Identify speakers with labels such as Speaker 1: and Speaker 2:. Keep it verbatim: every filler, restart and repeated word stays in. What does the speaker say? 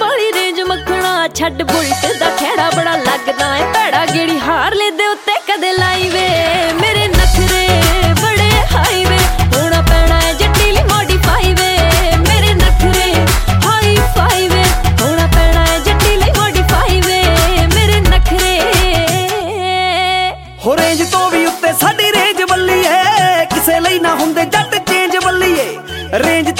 Speaker 1: ਵਾਲੀ ਰੇਂਜ ਮੱਖਣਾ ਛੱਡ ਬੁਲਟ ਦਾ ਖੇੜਾ ਬੜਾ ਲੱਗਦਾ ਏ ਭੈੜਾ ਗੇੜੀ ਹਾਰਲੇ ਦੇ ਉੱਤੇ ਕਦੇ ਲਾਈ ਵੇ ਮੇਰੇ ਨਖਰੇ ਬੜੇ ਹਾਈ ਵੇ ਹੋਣਾ ਪੈਣਾ ਏ ਜੱਟੀ ਲਈ ਮੋਡੀਫਾਈ ਵੇ ਮੇਰੇ ਨਖਰੇ ਹਾਈ ਫਾਈ ਵੇ ਹੋਣਾ ਪੈਣਾ ਏ ਜੱਟੀ ਲਈ ਮੋਡੀਫਾਈ ਵੇ ਮੇਰੇ ਨਖਰੇ
Speaker 2: ਹੋ ਰੇਂਜ ਤੋਂ ਵੀ ਉੱਤੇ ਸਾਡੀ ਰੇਂਜ ਵੱਲੀ ਏ ਕਿਸੇ ਲਈ ਨਾ ਹੁੰਦੇ ਜੱਟ ਚੇਂਜ ਵੱਲੀ ਏ ਰੇਂਜ